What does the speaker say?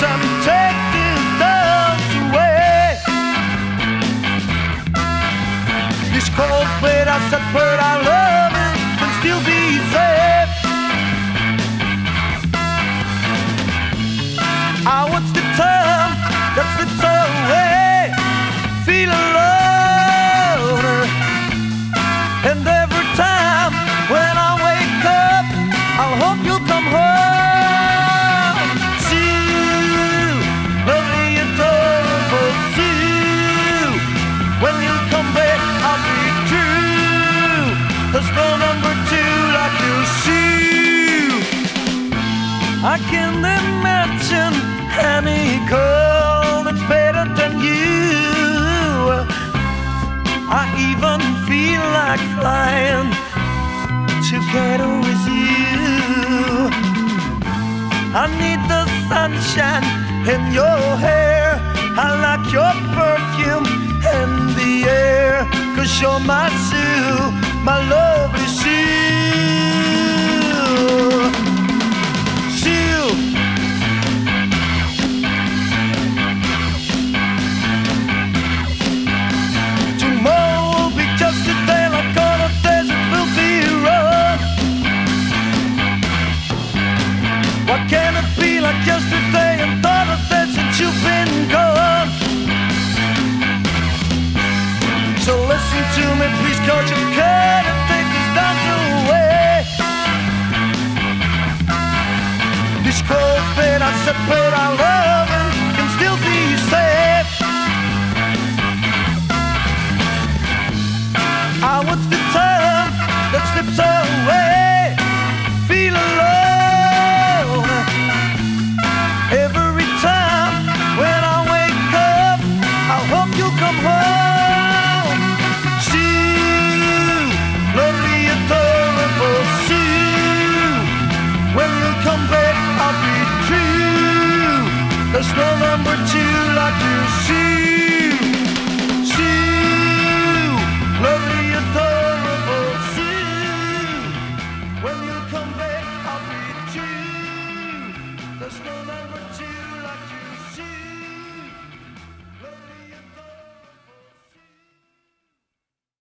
time to take these doubts away. This cold blade I said, but I love it, can still be safe. I watch the time that slips away, feel alone, and every time when I wake up, I'll hope you'll come home. Sue, lovely and terrible Sue, when you come back, I'll be true. There's no number two like you, Sue. I can't imagine any girl that's better than you. I even feel like flying together with you. I need the sunshine in your hair. I like your perfume in the air. 'Cause you're my Sue, my lovely Sue. Sue. Tomorrow will be just a day like all the days it will be wrong. Why can't it be like yesterday and all the days since you've been gone? So listen to me, please, 'cause you can't take this down away. This cold bed I said, but I love it.